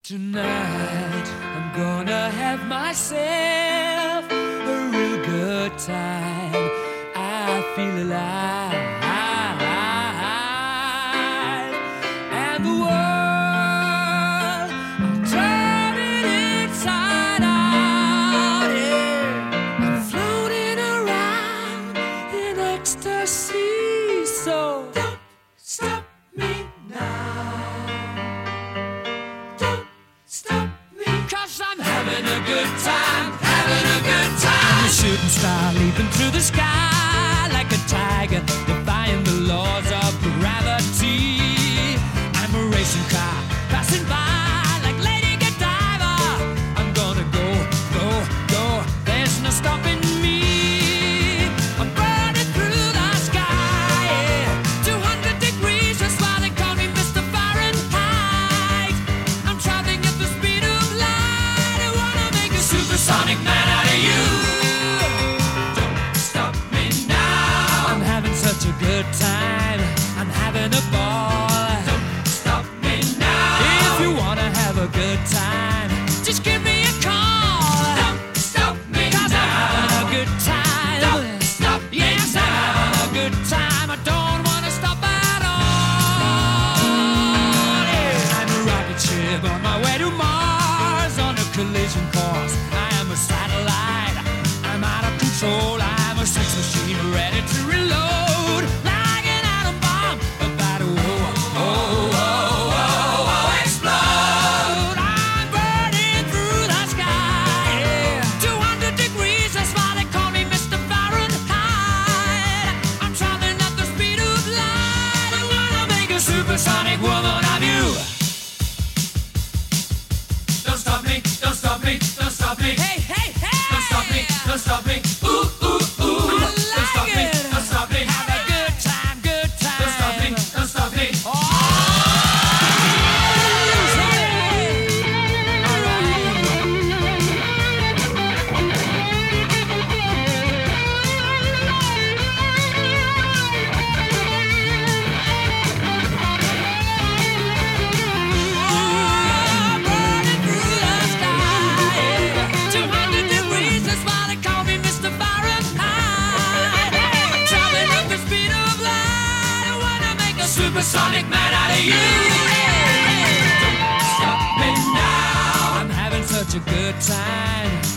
Tonight I'm gonna have myself a real good time. I feel alive, and the world I'm turning inside out. Yeah. I'm floating around in ecstasy. So don't stop me now. I'm having a good time, having a good time. I'm a shooting star leaping through the sky like a tiger, defying the laws of gravity. I'm a racing car passing by like Lady Godiva. I'm gonna go, go, go. There's no stopping me. I'm burning through the sky, yeah. 200 degrees, that's why they call me Mr. Fahrenheit. I'm traveling at the speed of light. I wanna make a supersonic man out of you. Don't stop me now. I'm having such a good time. I'm having a ball. Don't stop me now. If you wanna have a good time, just give me a call. Don't stop me now. 'Cause I'm having a good time. Don't stop me now. Yes, I'm having a good time. I don't wanna stop at all. Yeah. I'm a rocket ship on my way to Mars on a collision course. I am a satellite. I'm out of control. I'm a sex machine ready to reload. Like an atom bomb about to explode. I'm burning through the sky. Yeah. 200 degrees, that's why they call me Mr. Fahrenheit. I'm traveling at the speed of light. I wanna make a supersonic woman of you. Don't stop me, don't stop me, don't stop me. Hey, hey, hey! Don't stop me, don't stop me. Ooh, ooh, ooh. Don't stop me, don't stop me. Have a good time, good time. Don't stop me, don't stop me. Oh! Burning through the sky. 200 degrees, that's why they call me Mr. Fahrenheit. Traveling at the speed of light. I wanna make a supersonic man out of you. Don't stop me now. I'm having such a good time.